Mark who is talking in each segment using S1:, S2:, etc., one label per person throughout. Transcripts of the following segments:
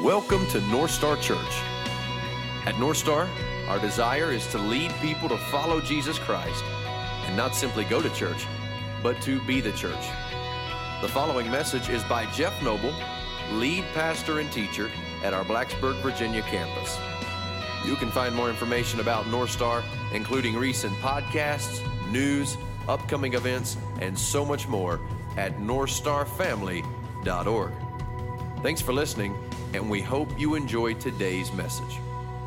S1: Welcome to North Star Church. At North Star, our desire is to lead people to follow Jesus Christ and not simply go to church, but to be the church. The following message is by Jeff Noble, lead pastor and teacher at our Blacksburg, Virginia campus. You can find more information about North Star, including recent podcasts, news, upcoming events, and so much more at northstarfamily.org. Thanks for listening, and we hope you enjoyed today's message.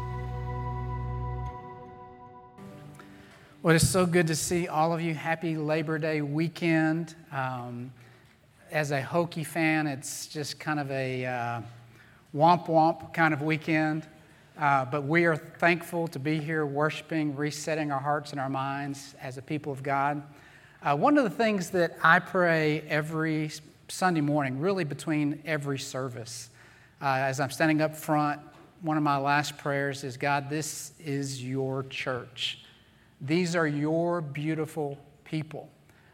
S2: Well, it's so good to see all of you. Happy Labor Day weekend. As a Hokie fan, it's just kind of a womp kind of weekend. But we are thankful to be here worshiping, resetting our hearts and our minds as a people of God. One of the things that I pray every Sunday morning, really between every service, as I'm standing up front, one of my last prayers is, God, this is your church. These are your beautiful people.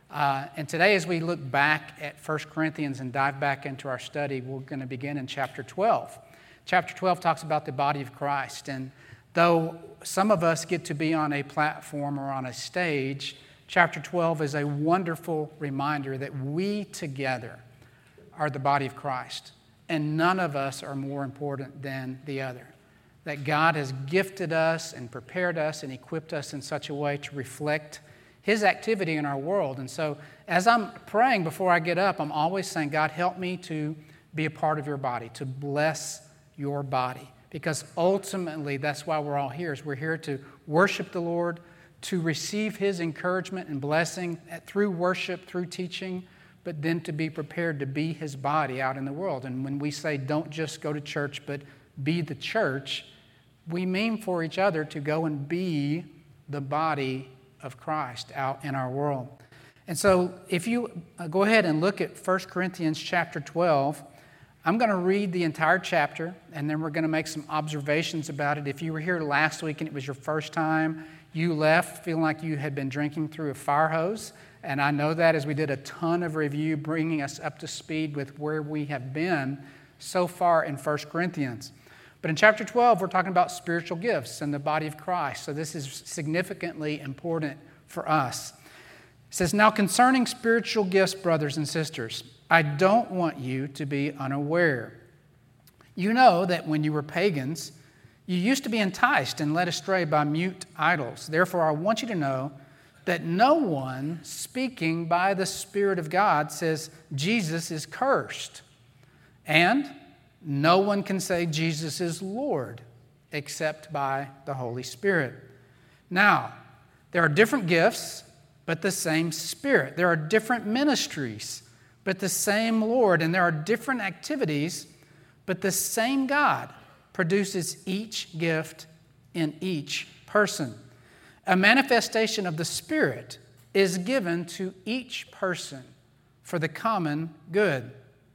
S2: And today, as we look back at 1 Corinthians and dive back into our study, we're going to begin in chapter 12. Chapter 12 talks about the body of Christ. And though some of us get to be on a platform or on a stage, chapter 12 is a wonderful reminder that we together are the body of Christ. And none of us are more important than the other. That God has gifted us and prepared us and equipped us in such a way to reflect His activity in our world. And so as I'm praying before I get up, I'm always saying, God, help me to be a part of your body, to bless your body. Because ultimately, that's why we're all here, is we're here to worship the Lord, to receive His encouragement and blessing through worship, through teaching, but then to be prepared to be His body out in the world. And when we say don't just go to church, but be the church, we mean for each other to go and be the body of Christ out in our world. And so if you go ahead and look at 1 Corinthians chapter 12, I'm going to read the entire chapter, and then we're going to make some observations about it. If you were here last week and it was your first time, you left feeling like you had been drinking through a fire hose. And I know that as we did a ton of review, bringing us up to speed with where we have been so far in 1 Corinthians. But in chapter 12, we're talking about spiritual gifts and the body of Christ. So this is significantly important for us. It says, now concerning spiritual gifts, brothers and sisters, I don't want you to be unaware. You know that when you were pagans, you used to be enticed and led astray by mute idols. Therefore, I want you to know that no one speaking by the Spirit of God says Jesus is cursed. And no one can say Jesus is Lord except by the Holy Spirit. Now, there are different gifts, but the same Spirit. There are different ministries, but the same Lord. And there are different activities, but the same God produces each gift in each person. A manifestation of the Spirit is given to each person for the common good.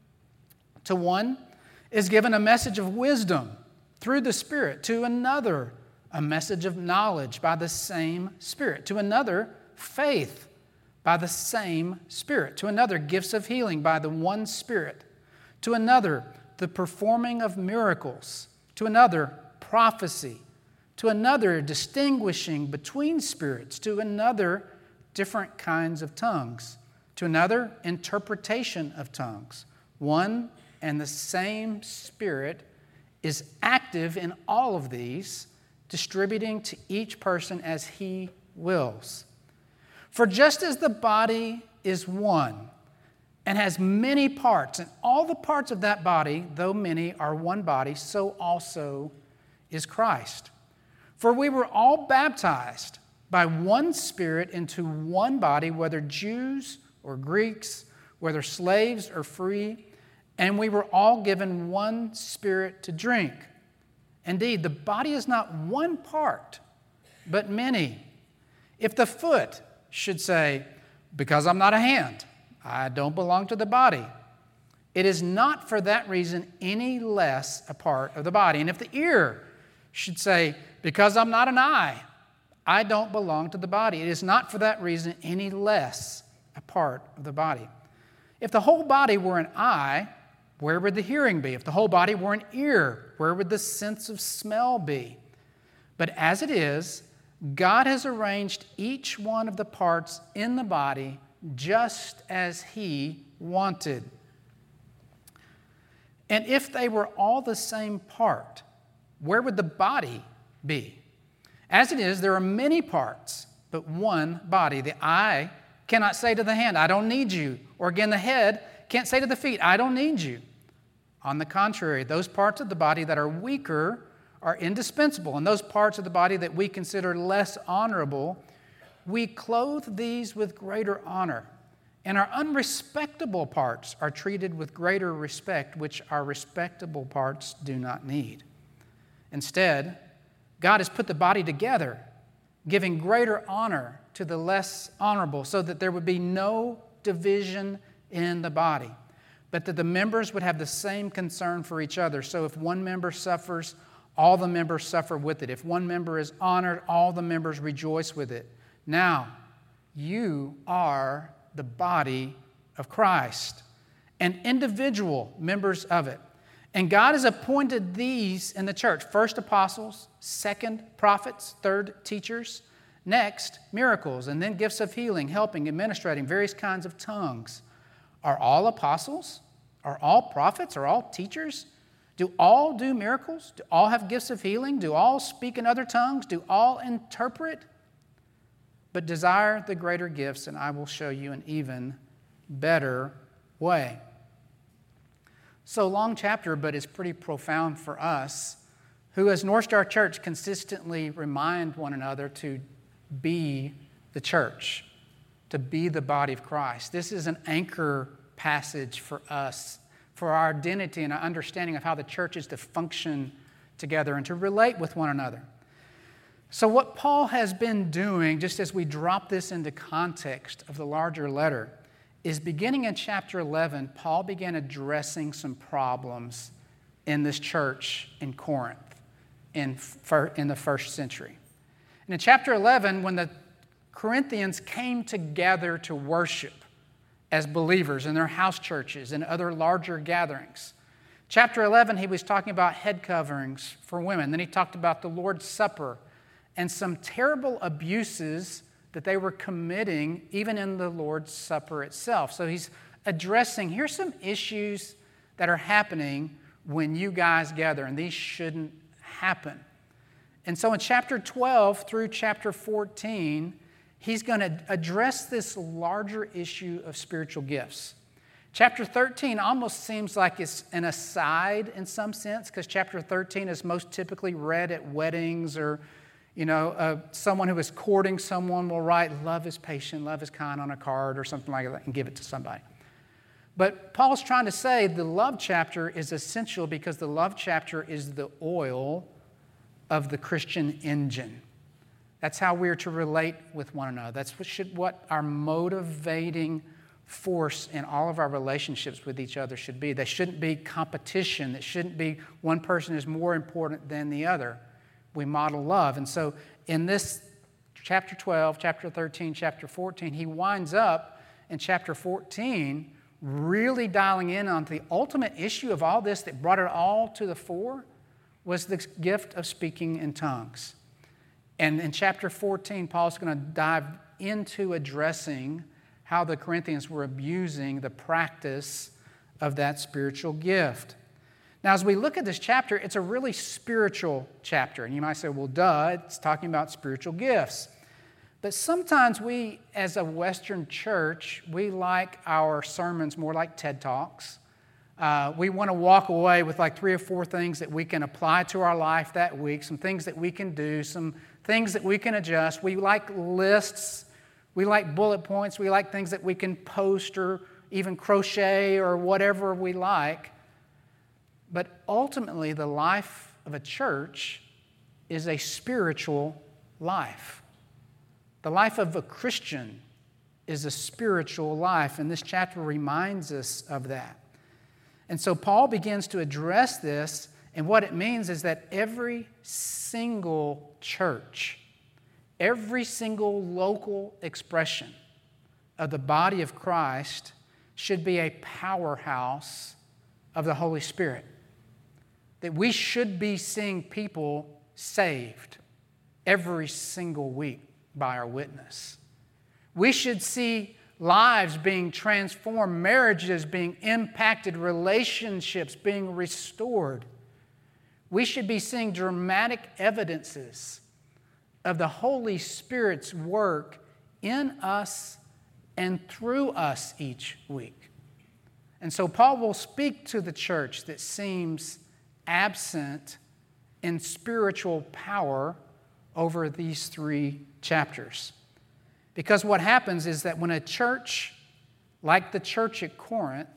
S2: To one is given a message of wisdom through the Spirit. To another, a message of knowledge by the same Spirit. To another, faith by the same Spirit. To another, gifts of healing by the one Spirit. To another, the performing of miracles. To another, prophecy. To another, distinguishing between spirits. To another, different kinds of tongues. To another, interpretation of tongues. One and the same Spirit is active in all of these, distributing to each person as He wills. For just as the body is one and has many parts, and all the parts of that body, though many, are one body, so also is Christ. For we were all baptized by one Spirit into one body, whether Jews or Greeks, whether slaves or free, and we were all given one Spirit to drink. Indeed, the body is not one part, but many. If the foot should say, because I'm not a hand, I don't belong to the body, it is not for that reason any less a part of the body. And if the ear should say, because I'm not an eye, I don't belong to the body, it is not for that reason any less a part of the body. If the whole body were an eye, Where would the hearing be? If the whole body were an ear, where would the sense of smell be? But as it is, God has arranged each one of the parts in the body just as He wanted. And if they were all the same part, where would the body be? As it is, there are many parts, but one body. The eye cannot say to the hand, I don't need you. Or again, the head can't say to the feet, I don't need you. On the contrary, those parts of the body that are weaker are indispensable, and those parts of the body that we consider less honorable, we clothe these with greater honor. And our unrespectable parts are treated with greater respect, which our respectable parts do not need. Instead, God has put the body together, giving greater honor to the less honorable, so that there would be no division in the body, but that the members would have the same concern for each other. So if one member suffers, all the members suffer with it. If one member is honored, all the members rejoice with it. Now, you are the body of Christ and individual members of it. And God has appointed these in the church: first apostles, second prophets, third teachers, next miracles, and then gifts of healing, helping, administrating, various kinds of tongues. Are all apostles? Are all prophets? Are all teachers? Do all do miracles? Do all have gifts of healing? Do all speak in other tongues? Do all interpret? But desire the greater gifts, and I will show you an even better way. So long chapter, but it's pretty profound for us, who as North Star Church consistently remind one another to be the church, to be the body of Christ. This is an anchor passage for us, for our identity and our understanding of how the church is to function together and to relate with one another. So what Paul has been doing, just as we drop this into context of the larger letter, is beginning in chapter 11, Paul began addressing some problems in this church in Corinth in the first century. And in chapter 11, when the Corinthians came together to worship as believers in their house churches and other larger gatherings, chapter 11, he was talking about head coverings for women. Then he talked about the Lord's Supper and some terrible abuses that they were committing even in the Lord's Supper itself. So he's addressing, here's some issues that are happening when you guys gather, and these shouldn't happen. And so in chapter 12 through chapter 14, he's going to address this larger issue of spiritual gifts. Chapter 13 almost seems like it's an aside in some sense, because chapter 13 is most typically read at weddings, or someone who is courting someone will write, love is patient, love is kind on a card or something like that and give it to somebody. But Paul's trying to say the love chapter is essential because the love chapter is the oil of the Christian engine. That's how we're to relate with one another. That's what our motivating force in all of our relationships with each other should be. They shouldn't be competition. It shouldn't be one person is more important than the other. We model love. And so in this chapter 12, chapter 13, chapter 14, he winds up in chapter 14 really dialing in on the ultimate issue of all this that brought it all to the fore was the gift of speaking in tongues. And in chapter 14, Paul's going to dive into addressing how the Corinthians were abusing the practice of that spiritual gift. Now, as we look at this chapter, it's a really spiritual chapter. And you might say, well, duh, it's talking about spiritual gifts. But sometimes we, as a Western church, we like our sermons more like TED Talks. We want to walk away with like 3 or 4 things that we can apply to our life that week, some things that we can do, some things that we can adjust. We like lists. We like bullet points. We like things that we can post or even crochet or whatever we like. But ultimately, the life of a church is a spiritual life. The life of a Christian is a spiritual life, and this chapter reminds us of that. And so Paul begins to address this, and what it means is that every single church, every single local expression of the body of Christ should be a powerhouse of the Holy Spirit. That we should be seeing people saved every single week by our witness. We should see lives being transformed, marriages being impacted, relationships being restored. We should be seeing dramatic evidences of the Holy Spirit's work in us and through us each week. And so Paul will speak to the church that seems absent in spiritual power over these 3 chapters. Because what happens is that when a church, like the church at Corinth,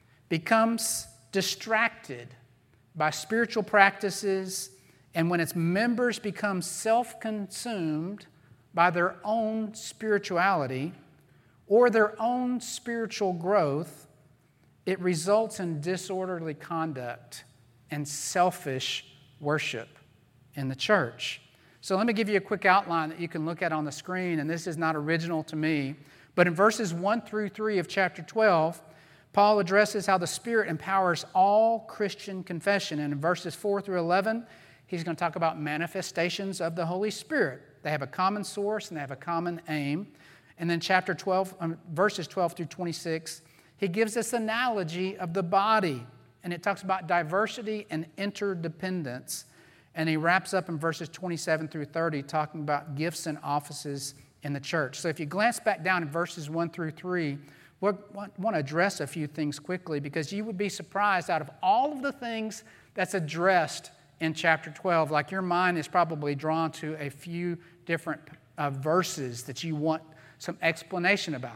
S2: becomes distracted by spiritual practices, and when its members become self-consumed by their own spirituality or their own spiritual growth, it results in disorderly conduct and selfish worship in the church. So let me give you a quick outline that you can look at on the screen, and this is not original to me. But in verses 1 through 3 of chapter 12, Paul addresses how the Spirit empowers all Christian confession. And in verses 4 through 11, he's going to talk about manifestations of the Holy Spirit. They have a common source and they have a common aim. And then chapter 12, verses 12 through 26, he gives this analogy of the body. And it talks about diversity and interdependence. And he wraps up in verses 27 through 30 talking about gifts and offices in the church. So if you glance back down in verses 1 through 3, we want to address a few things quickly, because you would be surprised, out of all of the things that's addressed in chapter 12, like your mind is probably drawn to a few different verses that you want some explanation about.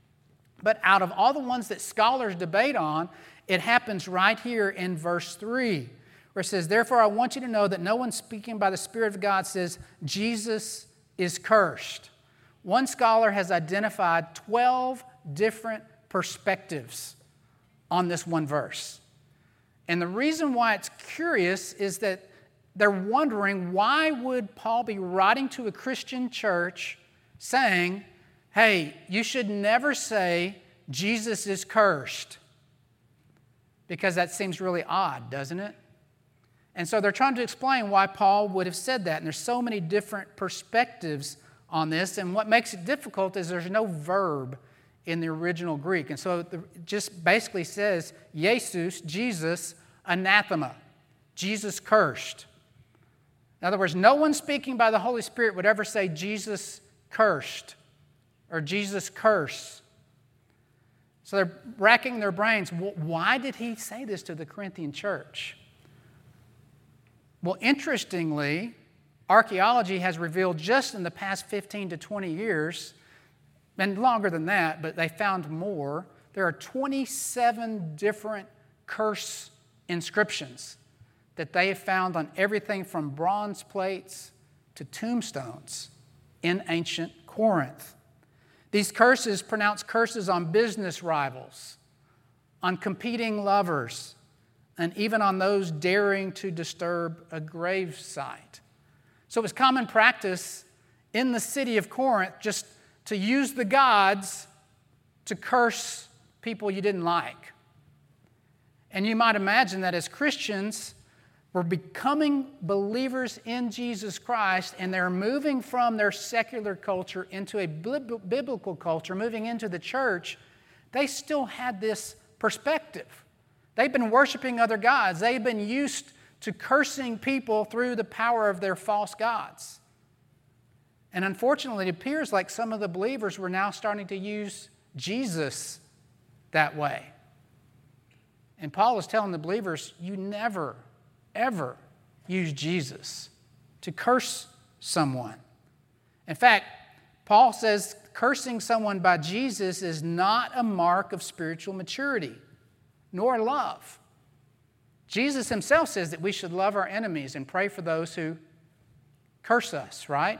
S2: But out of all the ones that scholars debate on, it happens right here in verse 3, where it says, "Therefore I want you to know that no one speaking by the Spirit of God says, 'Jesus is cursed.'" One scholar has identified 12 different perspectives on this one verse. And the reason why it's curious is that they're wondering, why would Paul be writing to a Christian church saying, hey, you should never say Jesus is cursed? Because that seems really odd, doesn't it? And so they're trying to explain why Paul would have said that. And there's so many different perspectives on this. And what makes it difficult is there's no verb in the original Greek. And so it just basically says, Jesus, Jesus, anathema, Jesus cursed. In other words, no one speaking by the Holy Spirit would ever say Jesus cursed or Jesus curse. So they're racking their brains. Why did he say this to the Corinthian church? Well, interestingly, archaeology has revealed just in the past 15 to 20 years, and longer than that, but they found more, there are 27 different curse inscriptions that they have found on everything from bronze plates to tombstones in ancient Corinth. These curses pronounce curses on business rivals, on competing lovers, and even on those daring to disturb a grave site. So it was common practice in the city of Corinth just to use the gods to curse people you didn't like. And you might imagine that as Christians were becoming believers in Jesus Christ, and they're moving from their secular culture into a biblical culture, moving into the church, they still had this perspective. They've been worshiping other gods. They've been used to cursing people through the power of their false gods. And unfortunately, it appears like some of the believers were now starting to use Jesus that way. And Paul is telling the believers, you never, ever use Jesus to curse someone. In fact, Paul says cursing someone by Jesus is not a mark of spiritual maturity, nor love. Jesus himself says that we should love our enemies and pray for those who curse us, right?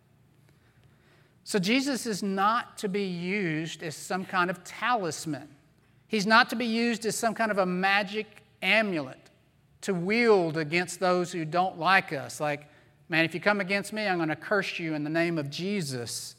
S2: So Jesus is not to be used as some kind of talisman. He's not to be used as some kind of a magic amulet to wield against those who don't like us. Like, man, if you come against me, I'm going to curse you in the name of Jesus.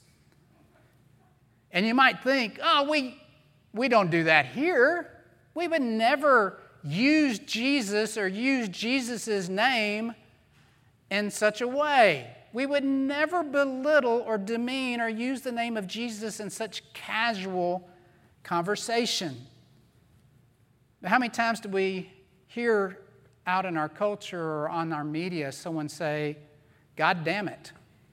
S2: And you might think, oh, we don't do that here. We would never use Jesus or use Jesus' name in such a way. We would never belittle or demean or use the name of Jesus in such casual conversation. But how many times do we hear out in our culture or on our media someone say, "God damn it,"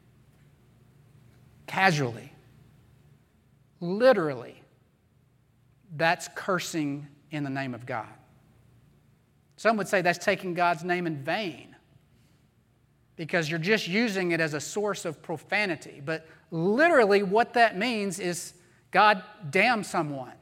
S2: casually? Literally, that's cursing in the name of God. Some would say that's taking God's name in vain because you're just using it as a source of profanity. But literally what that means is God damn someone.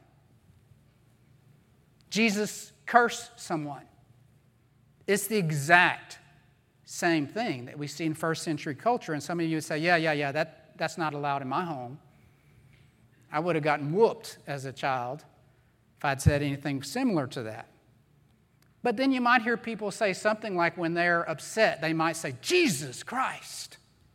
S2: Jesus cursed someone. It's the exact same thing that we see in first century culture. And some of you would say, yeah, that's not allowed in my home. I would have gotten whooped as a child if I'd said anything similar to that. But then you might hear people say something like when they're upset, they might say, "Jesus Christ,"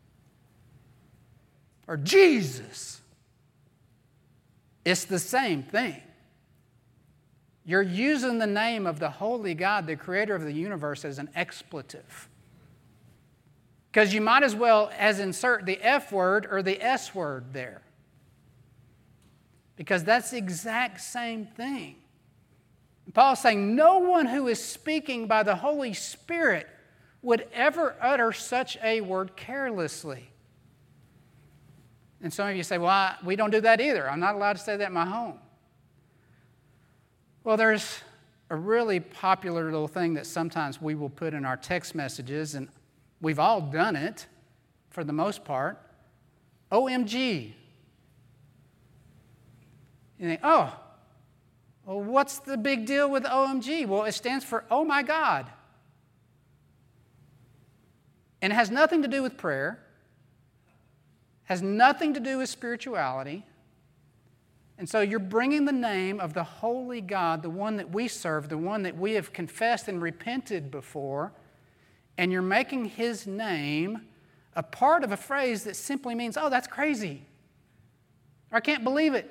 S2: or "Jesus." It's the same thing. You're using the name of the holy God, the creator of the universe, as an expletive. Because you might as well as insert the F word or the S word there. Because that's the exact same thing. Paul's saying no one who is speaking by the Holy Spirit would ever utter such a word carelessly. And some of you say, "Well, we don't do that either. I'm not allowed to say that in my home." Well, there's a really popular little thing that sometimes we will put in our text messages, and we've all done it for the most part. OMG. You think, well, what's the big deal with OMG? Well, it stands for "Oh my God." And it has nothing to do with prayer, has nothing to do with spirituality. And so you're bringing the name of the holy God, the one that we serve, the one that we have confessed and repented before, and you're making his name a part of a phrase that simply means, "Oh, that's crazy," or "I can't believe it."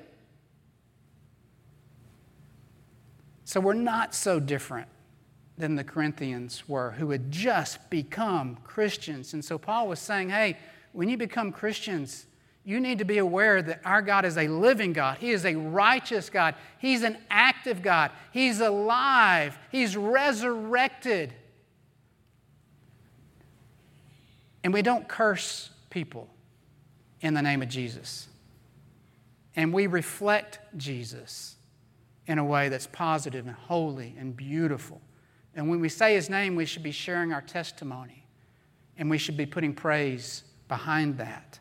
S2: So we're not so different than the Corinthians were, who had just become Christians. And so Paul was saying, hey, when you become Christians, you need to be aware that our God is a living God. He is a righteous God. He's an active God. He's alive. He's resurrected. And we don't curse people in the name of Jesus. And we reflect Jesus in a way that's positive and holy and beautiful. And when we say his name, we should be sharing our testimony. And we should be putting praise behind that.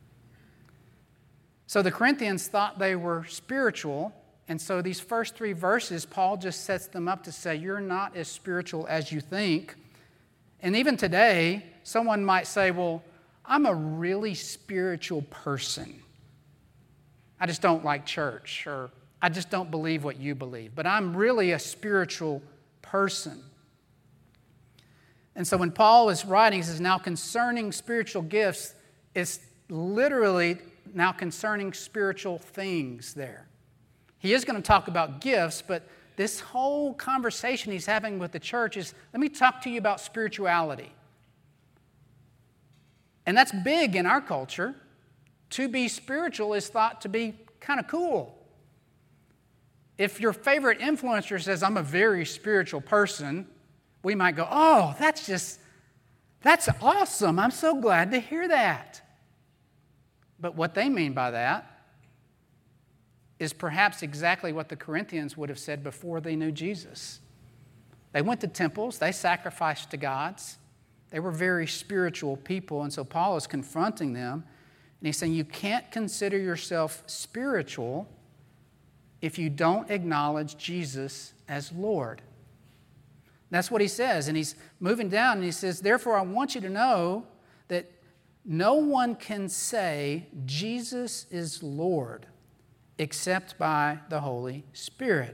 S2: So the Corinthians thought they were spiritual. And so these first 3 verses, Paul just sets them up to say, you're not as spiritual as you think. And even today, someone might say, well, I'm a really spiritual person. I just don't like church, or I just don't believe what you believe, but I'm really a spiritual person. And so when Paul is writing, he says, now concerning spiritual gifts, it's literally now concerning spiritual things there. He is going to talk about gifts, but this whole conversation he's having with the church is, let me talk to you about spirituality. And that's big in our culture. To be spiritual is thought to be kind of cool. If your favorite influencer says, I'm a very spiritual person, we might go, oh, that's awesome. I'm so glad to hear that. But what they mean by that is perhaps exactly what the Corinthians would have said before they knew Jesus. They went to temples. They sacrificed to gods. They were very spiritual people. And so Paul is confronting them. And he's saying, you can't consider yourself spiritual if you don't acknowledge Jesus as Lord. That's what he says. And he's moving down and he says, therefore, I want you to know that no one can say Jesus is Lord except by the Holy Spirit.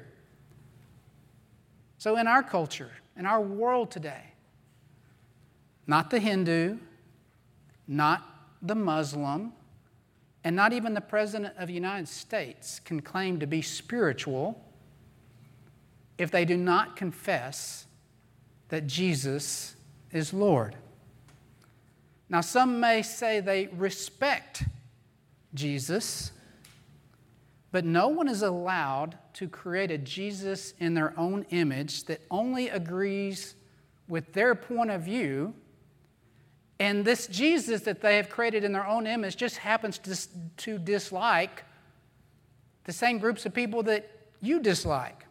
S2: So in our culture, in our world today, not the Hindu, not the Muslim, and not even the President of the United States can claim to be spiritual if they do not confess that Jesus is Lord. Now, some may say they respect Jesus, but no one is allowed to create a Jesus in their own image that only agrees with their point of view. And this Jesus that they have created in their own image just happens to dislike the same groups of people that you dislike.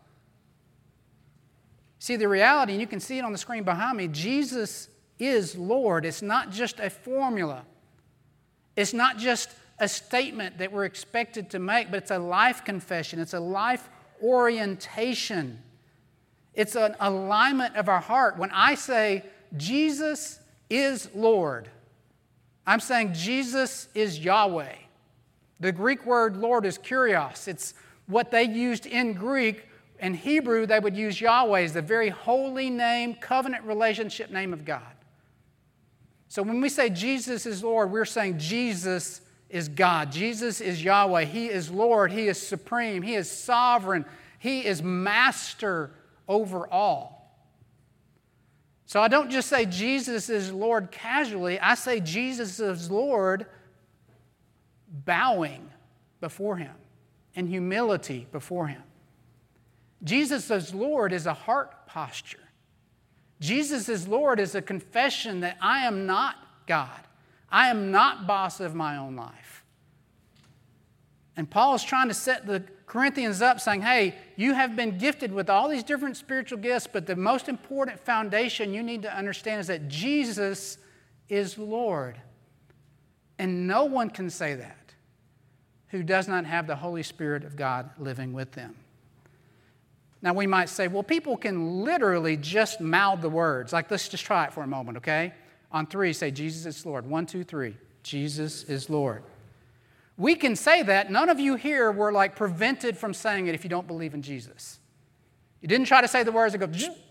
S2: See, the reality, and you can see it on the screen behind me, Jesus is Lord. It's not just a formula. It's not just a statement that we're expected to make, but it's a life confession. It's a life orientation. It's an alignment of our heart. When I say Jesus is Lord, I'm saying Jesus is Yahweh. The Greek word Lord is kurios. It's what they used in Greek. In Hebrew, they would use Yahweh as the very holy name, covenant relationship name of God. So when we say Jesus is Lord, we're saying Jesus is God. Jesus is Yahweh. He is Lord. He is supreme. He is sovereign. He is master over all. So I don't just say Jesus is Lord casually. I say Jesus is Lord bowing before Him in humility before Him. Jesus as Lord is a heart posture. Jesus as Lord is a confession that I am not God. I am not boss of my own life. And Paul is trying to set the Corinthians up saying, hey, you have been gifted with all these different spiritual gifts, but the most important foundation you need to understand is that Jesus is Lord. And no one can say that who does not have the Holy Spirit of God living with them. Now we might say, well, people can literally just mouth the words. Like, let's just try it for a moment, okay? On 3, say, Jesus is Lord. 1, 2, 3. Jesus is Lord. We can say that. None of you here were like prevented from saying it if you don't believe in Jesus. You didn't try to say the words and go, Zzz.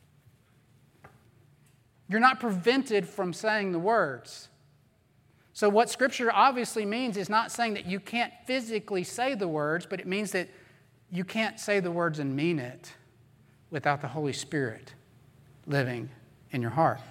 S2: You're not prevented from saying the words. So what Scripture obviously means is not saying that you can't physically say the words, but it means that you can't say the words and mean it without the Holy Spirit living in your heart.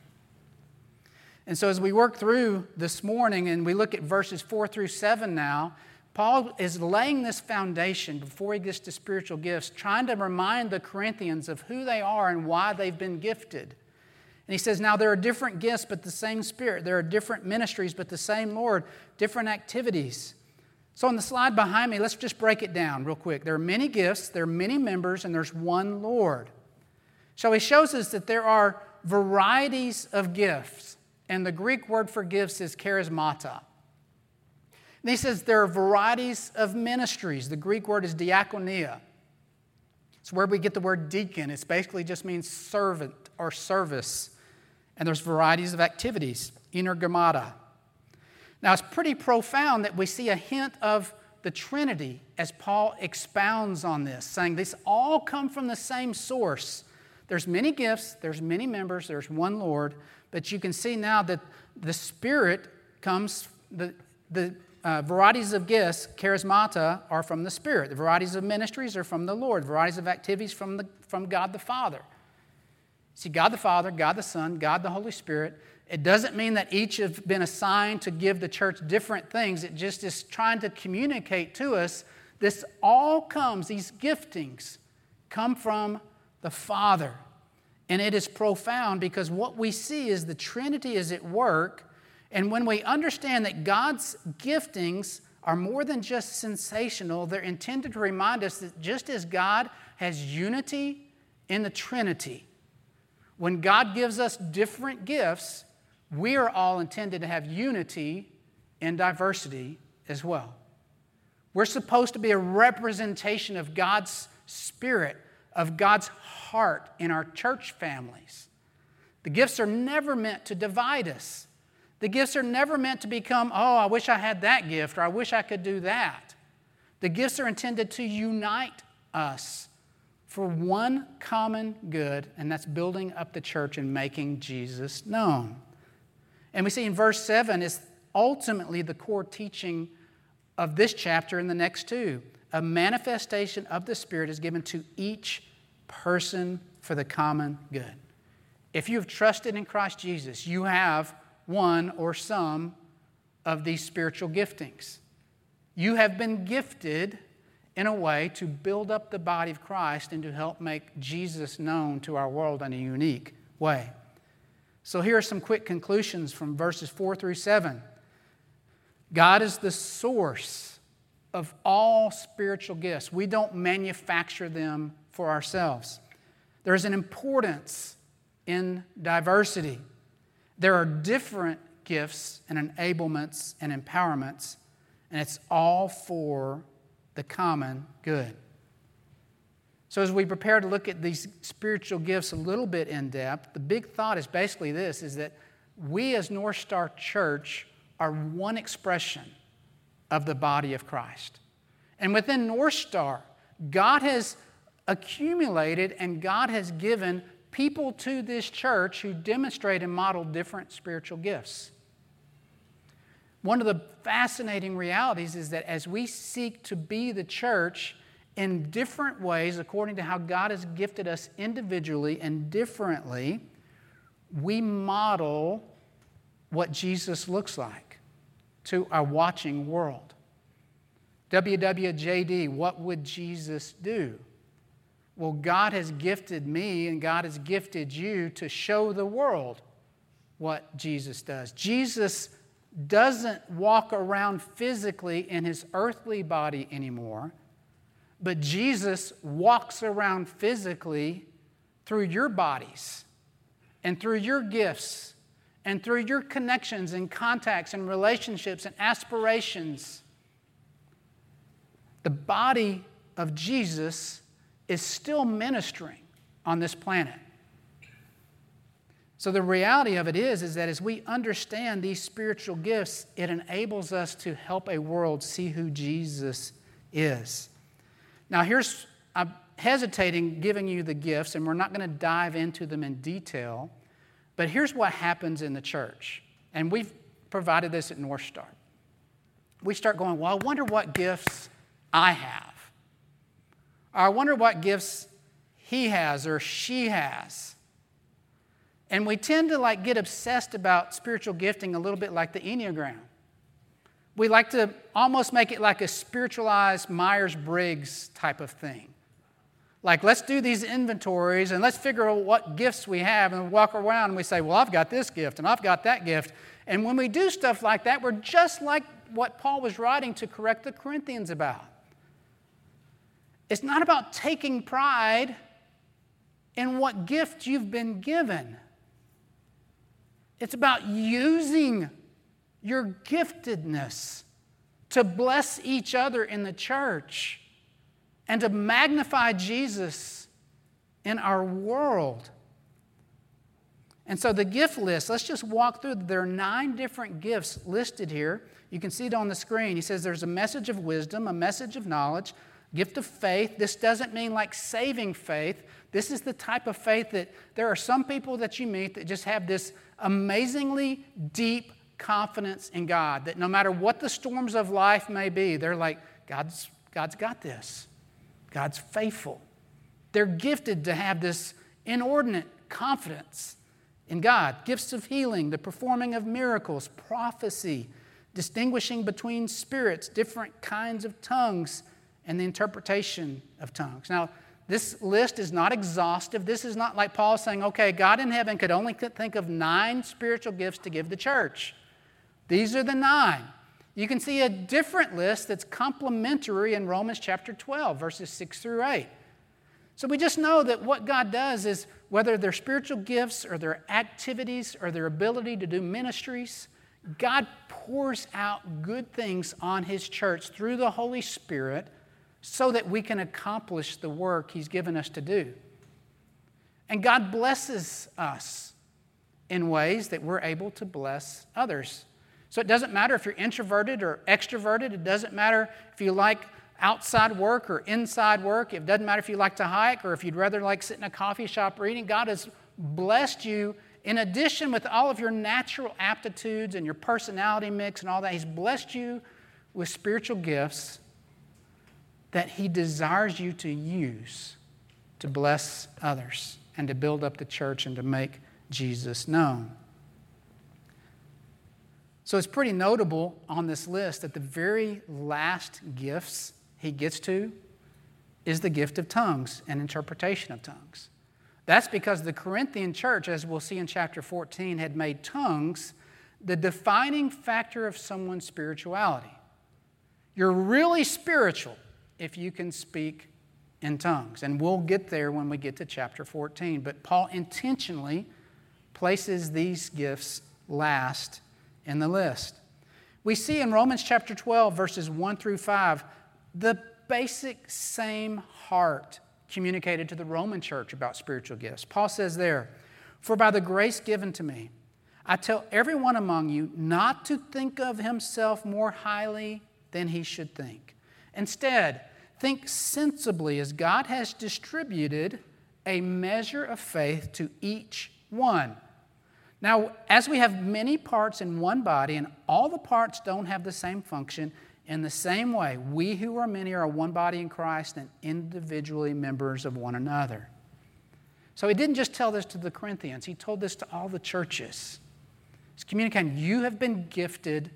S2: And so as we work through this morning and we look at verses 4 through 7 now, Paul is laying this foundation before he gets to spiritual gifts, trying to remind the Corinthians of who they are and why they've been gifted. And he says, now there are different gifts, but the same Spirit. There are different ministries, but the same Lord, different activities. So on the slide behind me, let's just break it down real quick. There are many gifts, there are many members, and there's one Lord. So he shows us that there are varieties of gifts. And the Greek word for gifts is charismata. And he says there are varieties of ministries. The Greek word is diakonia. It's where we get the word deacon. It basically just means servant or service. And there's varieties of activities, energomata. Now, it's pretty profound that we see a hint of the Trinity as Paul expounds on this, saying these all come from the same source. There's many gifts, there's many members, there's one Lord, but you can see now that the Spirit comes, the varieties of gifts, charismata, are from the Spirit. The varieties of ministries are from the Lord. The varieties of activities from God the Father. See, God the Father, God the Son, God the Holy Spirit. It doesn't mean that each have been assigned to give the church different things. It just is trying to communicate to us this all comes, these giftings come from the Father. And it is profound because what we see is the Trinity is at work. And when we understand that God's giftings are more than just sensational, they're intended to remind us that just as God has unity in the Trinity, when God gives us different gifts, we are all intended to have unity in diversity as well. We're supposed to be a representation of God's Spirit, of God's heart in our church families. The gifts are never meant to divide us. The gifts are never meant to become, oh, I wish I had that gift, or I wish I could do that. The gifts are intended to unite us for one common good, and that's building up the church and making Jesus known. And we see in verse 7 is ultimately the core teaching of this chapter and the next two. A manifestation of the Spirit is given to each person for the common good. If you have trusted in Christ Jesus, you have one or some of these spiritual giftings. You have been gifted in a way to build up the body of Christ and to help make Jesus known to our world in a unique way. So here are some quick conclusions from verses 4 through 7. God is the source of all spiritual gifts. We don't manufacture them for ourselves. There is an importance in diversity. There are different gifts and enablements and empowerments, and it's all for the common good. So as we prepare to look at these spiritual gifts a little bit in depth, the big thought is basically this, is that we as North Star Church are one expression of the body of Christ. And within North Star, God has accumulated and God has given people to this church who demonstrate and model different spiritual gifts. One of the fascinating realities is that as we seek to be the church in different ways, according to how God has gifted us individually and differently, we model what Jesus looks like to our watching world. WWJD, what would Jesus do? Well, God has gifted me and God has gifted you to show the world what Jesus does. Jesus doesn't walk around physically in his earthly body anymore, but Jesus walks around physically through your bodies and through your gifts and through your connections and contacts and relationships and aspirations. The body of Jesus is still ministering on this planet. So the reality of it is that as we understand these spiritual gifts, it enables us to help a world see who Jesus is. Now I'm hesitating giving you the gifts, and we're not going to dive into them in detail, but here's what happens in the church. And we've provided this at North Star. We start going, well, I wonder what gifts I have. Or I wonder what gifts he has or she has. And we tend to get obsessed about spiritual gifting a little bit like the Enneagram. We like to almost make it like a spiritualized Myers-Briggs type of thing. Like, let's do these inventories and let's figure out what gifts we have, and we walk around and we say, well, I've got this gift and I've got that gift. And when we do stuff like that, we're just like what Paul was writing to correct the Corinthians about. It's not about taking pride in what gift you've been given. It's about using your giftedness to bless each other in the church and to magnify Jesus in our world. And so the gift list, let's just walk through. There are 9 different gifts listed here. You can see it on the screen. He says there's a message of wisdom, a message of knowledge, gift of faith. This doesn't mean like saving faith. This is the type of faith that there are some people that you meet that just have this amazingly deep confidence in God, that no matter what the storms of life may be, they're like, God's got this. God's faithful. They're gifted to have this inordinate confidence in God. Gifts of healing, the performing of miracles, prophecy, distinguishing between spirits, different kinds of tongues, and the interpretation of tongues. Now, this list is not exhaustive. This is not like Paul saying, okay, God in heaven could only think of 9 spiritual gifts to give the church. These are the 9. You can see a different list that's complementary in Romans chapter 12, verses 6 through 8. So we just know that what God does is, whether they're spiritual gifts or their activities or their ability to do ministries, God pours out good things on His church through the Holy Spirit so that we can accomplish the work He's given us to do. And God blesses us in ways that we're able to bless others. So it doesn't matter if you're introverted or extroverted. It doesn't matter if you like outside work or inside work. It doesn't matter if you like to hike or if you'd rather like sit in a coffee shop reading. God has blessed you in addition with all of your natural aptitudes and your personality mix and all that. He's blessed you with spiritual gifts that He desires you to use to bless others and to build up the church and to make Jesus known. So it's pretty notable on this list that the very last gifts he gets to is the gift of tongues and interpretation of tongues. That's because the Corinthian church, as we'll see in chapter 14, had made tongues the defining factor of someone's spirituality. You're really spiritual if you can speak in tongues. And we'll get there when we get to chapter 14. But Paul intentionally places these gifts last in the list. We see in Romans chapter 12, verses 1 through 5, the basic same heart communicated to the Roman church about spiritual gifts. Paul says there, "For by the grace given to me, I tell everyone among you not to think of himself more highly than he should think. Instead, think sensibly as God has distributed a measure of faith to each one. Now, as we have many parts in one body, and all the parts don't have the same function, in the same way, we who are many are one body in Christ and individually members of one another." So he didn't just tell this to the Corinthians, he told this to all the churches. He's communicating, you have been gifted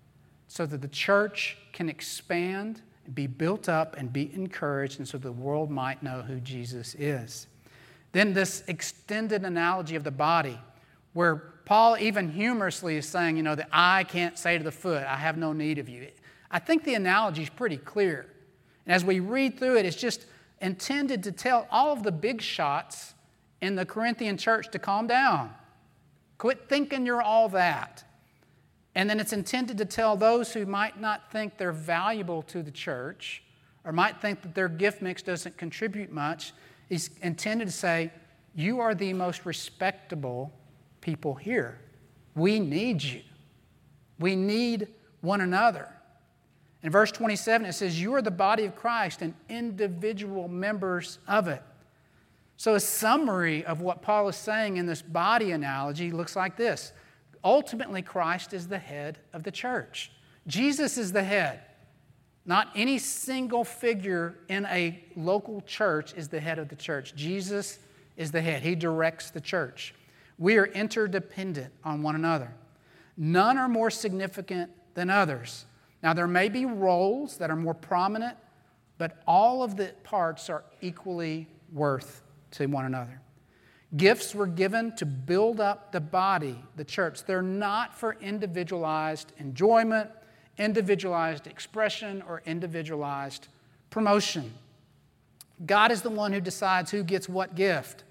S2: so that the church can expand, be built up, and be encouraged, and so the world might know who Jesus is. Then this extended analogy of the body, where Paul even humorously is saying, the eye can't say to the foot, I have no need of you. I think the analogy is pretty clear. And as we read through it, it's just intended to tell all of the big shots in the Corinthian church to calm down. Quit thinking you're all that. And then it's intended to tell those who might not think they're valuable to the church or might think that their gift mix doesn't contribute much. He's intended to say, you are the most respectable people here. We need you. We need one another. In verse 27, it says, you are the body of Christ and individual members of it. So a summary of what Paul is saying in this body analogy looks like this. Ultimately, Christ is the head of the church. Jesus is the head. Not any single figure in a local church is the head of the church. Jesus is the head. He directs the church. We are interdependent on one another. None are more significant than others. Now, there may be roles that are more prominent, but all of the parts are equally worth to one another. Gifts were given to build up the body, the church. They're not for individualized enjoyment, individualized expression, or individualized promotion. God is the one who decides who gets what gift.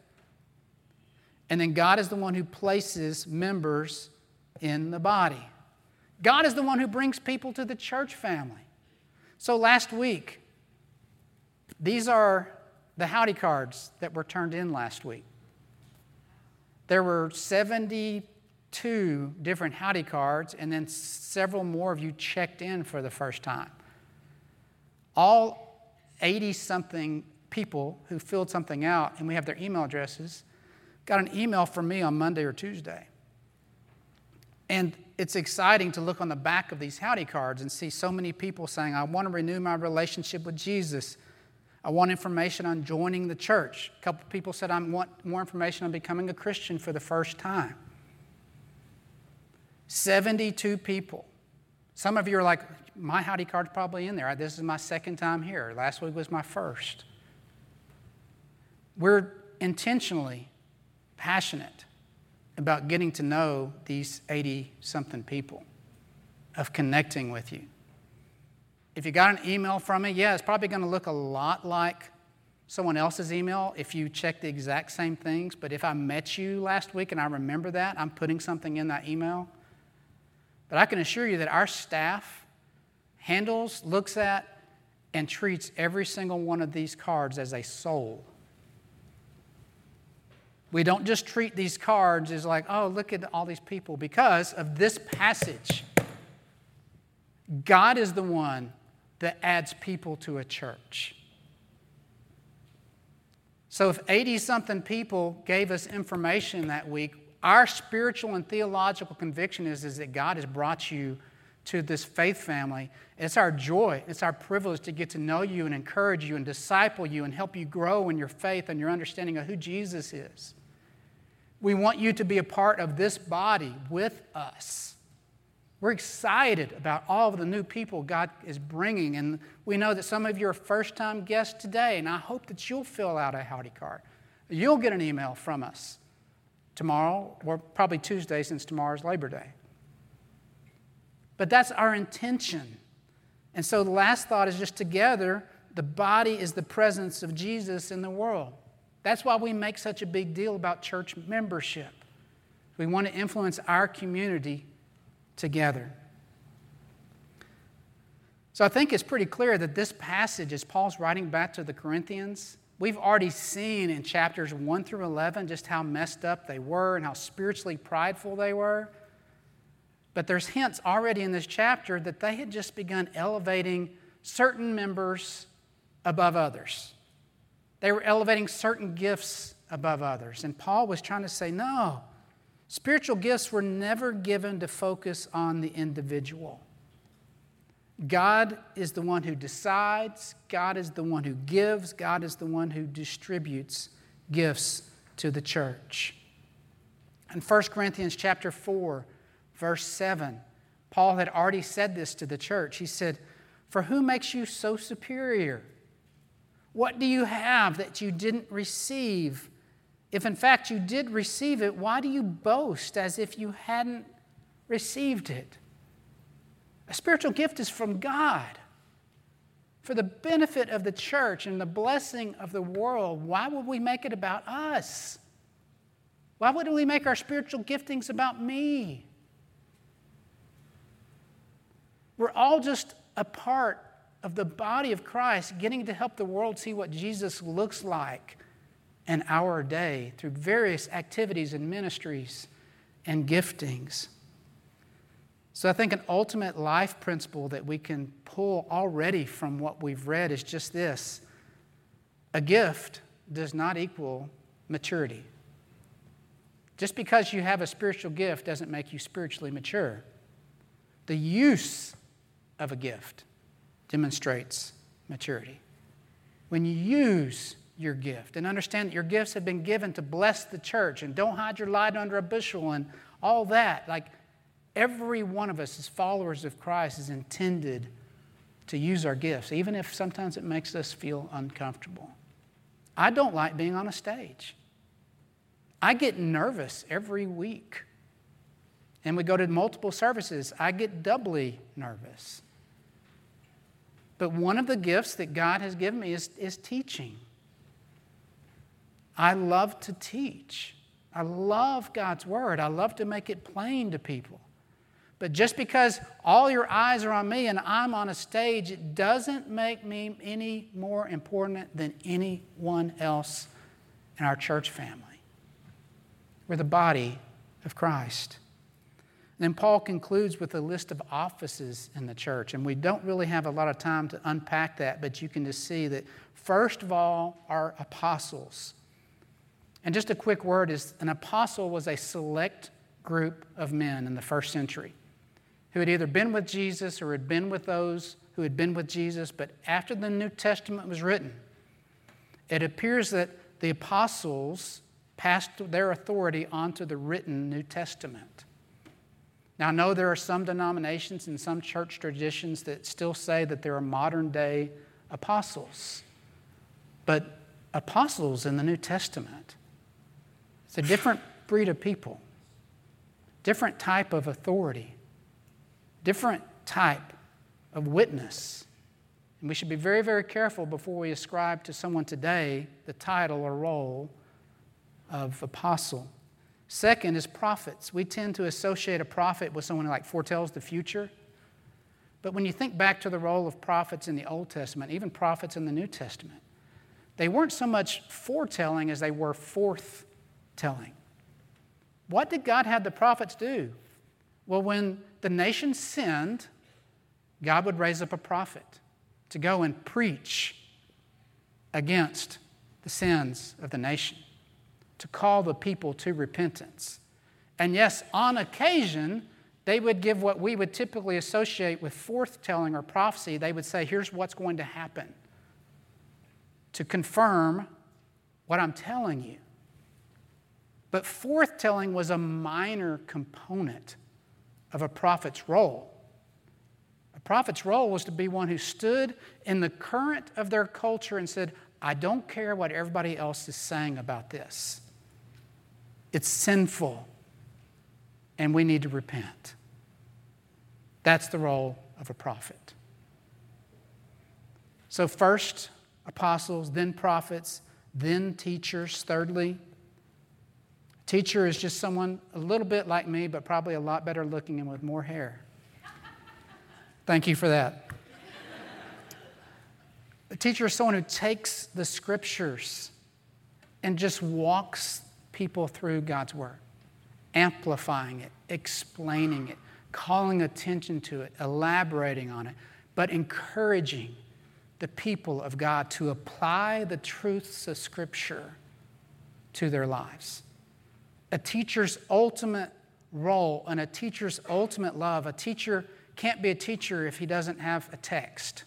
S2: And then God is the one who places members in the body. God is the one who brings people to the church family. So last week, these are the howdy cards that were turned in last week. There were 72 different howdy cards, and then several more of you checked in for the first time. All 80-something people who filled something out, and we have their email addresses, got an email from me on Monday or Tuesday. And it's exciting to look on the back of these howdy cards and see so many people saying, I want to renew my relationship with Jesus. I want information on joining the church. A couple people said, I want more information on becoming a Christian for the first time. 72 people. Some of you are like, my howdy card's probably in there. This is my second time here. Last week was my first. We're intentionally passionate about getting to know these 80-something people, of connecting with you. If you got an email from me, it's probably going to look a lot like someone else's email if you check the exact same things. But if I met you last week and I remember that, I'm putting something in that email. But I can assure you that our staff handles, looks at, and treats every single one of these cards as a soul. We don't just treat these cards as like, oh, look at all these people. Because of this passage, God is the one that adds people to a church. So if 80-something people gave us information that week, our spiritual and theological conviction is that God has brought you to this faith family. It's our joy, it's our privilege to get to know you and encourage you and disciple you and help you grow in your faith and your understanding of who Jesus is. We want you to be a part of this body with us. We're excited about all of the new people God is bringing, and we know that some of you are first-time guests today, and I hope that you'll fill out a howdy card. You'll get an email from us tomorrow, or probably Tuesday since tomorrow's Labor Day. But that's our intention. And so the last thought is just together, the body is the presence of Jesus in the world. That's why we make such a big deal about church membership. We want to influence our community together. So I think it's pretty clear that this passage, as Paul's writing back to the Corinthians, we've already seen in chapters 1 through 11 just how messed up they were and how spiritually prideful they were. But there's hints already in this chapter that they had just begun elevating certain members above others. They were elevating certain gifts above others. And Paul was trying to say, no, spiritual gifts were never given to focus on the individual. God is the one who decides. God is the one who gives. God is the one who distributes gifts to the church. In 1 Corinthians chapter 4, verse 7, Paul had already said this to the church. He said, "For who makes you so superior? What do you have that you didn't receive? If in fact you did receive it, why do you boast as if you hadn't received it?" A spiritual gift is from God for the benefit of the church and the blessing of the world. Why would we make it about us? Why would we make our spiritual giftings about me? We're all just a part of the body of Christ, getting to help the world see what Jesus looks like in our day through various activities and ministries and giftings. So I think an ultimate life principle that we can pull already from what we've read is just this: a gift does not equal maturity. Just because you have a spiritual gift doesn't make you spiritually mature. The use of a gift demonstrates maturity. When you use your gift and understand that your gifts have been given to bless the church and don't hide your light under a bushel and all that, like every one of us as followers of Christ is intended to use our gifts, even if sometimes it makes us feel uncomfortable. I don't like being on a stage. I get nervous every week. And we go to multiple services. I get doubly nervous. But one of the gifts that God has given me is teaching. I love to teach. I love God's Word. I love to make it plain to people. But just because all your eyes are on me and I'm on a stage, it doesn't make me any more important than anyone else in our church family. We're the body of Christ. Then Paul concludes with a list of offices in the church, and we don't really have a lot of time to unpack that, but you can just see that first of all are apostles. And just a quick word is an apostle was a select group of men in the first century who had either been with Jesus or had been with those who had been with Jesus, but after the New Testament was written, it appears that the apostles passed their authority onto the written New Testament. Now, I know there are some denominations and some church traditions that still say that there are modern-day apostles. But apostles in the New Testament, it's a different breed of people, different type of authority, different type of witness. And we should be very, very careful before we ascribe to someone today the title or role of apostle. Second is prophets. We tend to associate a prophet with someone who foretells the future. But when you think back to the role of prophets in the Old Testament, even prophets in the New Testament, they weren't so much foretelling as they were forthtelling. What did God have the prophets do? Well, when the nation sinned, God would raise up a prophet to go and preach against the sins of the nation, to call the people to repentance. And yes, on occasion, They would give what we would typically associate with forthtelling or prophecy. They would say, here's what's going to happen to confirm what I'm telling you. But forthtelling was a minor component of a prophet's role. A prophet's role was to be one who stood in the current of their culture and said, I don't care what everybody else is saying about this. It's sinful, and we need to repent. That's the role of a prophet. So first, apostles, then prophets, then teachers. Thirdly, teacher is just someone a little bit like me, but probably a lot better looking and with more hair. Thank you for that. A teacher is someone who takes the scriptures and just walks people through God's word, amplifying it, explaining it, calling attention to it, elaborating on it, but encouraging the people of God to apply the truths of Scripture to their lives. A teacher's ultimate role and a teacher's ultimate love, a teacher can't be a teacher if he doesn't have a text.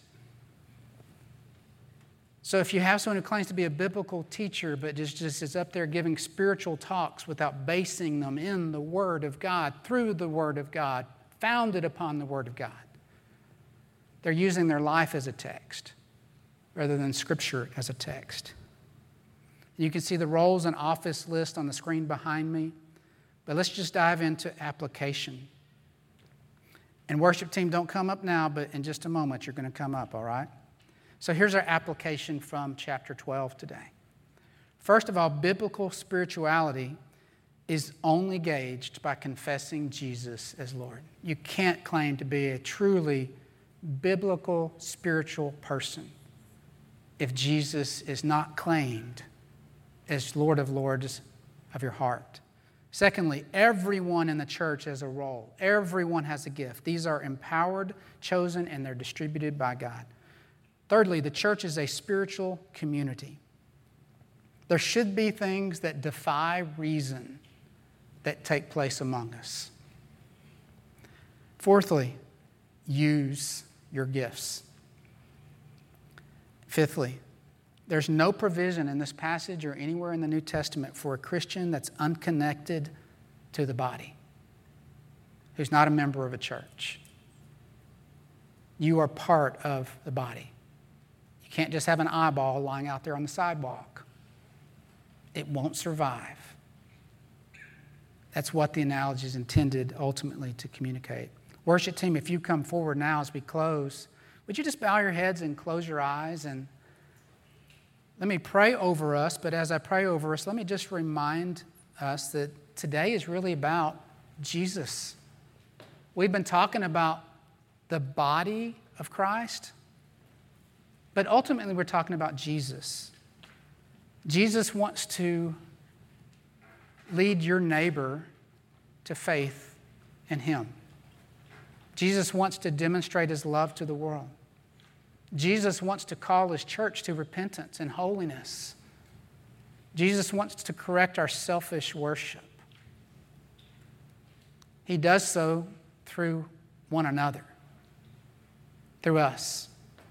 S2: So if you have someone who claims to be a biblical teacher but just is up there giving spiritual talks without basing them in the Word of God, through the Word of God, founded upon the Word of God, they're using their life as a text rather than Scripture as a text. You can see the roles and office list on the screen behind me, but let's just dive into application. And worship team, don't come up now, but in just a moment you're going to come up, all right? So here's our application from chapter 12 today. First of all, biblical spirituality is only gauged by confessing Jesus as Lord. You can't claim to be a truly biblical spiritual person if Jesus is not claimed as Lord of Lords of your heart. Secondly, everyone in the church has a role. Everyone has a gift. These are empowered, chosen, and they're distributed by God. Thirdly, the church is a spiritual community. There should be things that defy reason that take place among us. Fourthly, use your gifts. Fifthly, there's no provision in this passage or anywhere in the New Testament for a Christian that's unconnected to the body, who's not a member of a church. You are part of the body. You can't just have an eyeball lying out there on the sidewalk. It won't survive. That's what the analogy is intended ultimately to communicate. Worship team, if you come forward now as we close, would you just bow your heads and close your eyes and let me pray over us, but as I pray over us, let me just remind us that today is really about Jesus. We've been talking about the body of Christ, but ultimately we're talking about Jesus. Jesus wants to lead your neighbor to faith in Him. Jesus wants to demonstrate His love to the world. Jesus wants to call His church to repentance and holiness. Jesus wants to correct our selfish worship. He does so through one another, through us.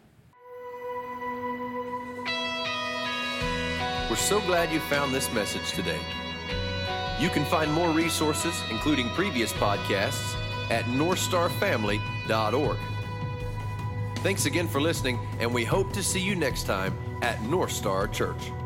S1: We're so glad you found this message today. You can find more resources, including previous podcasts, at northstarfamily.org. Thanks again for listening, and we hope to see you next time at North Star Church.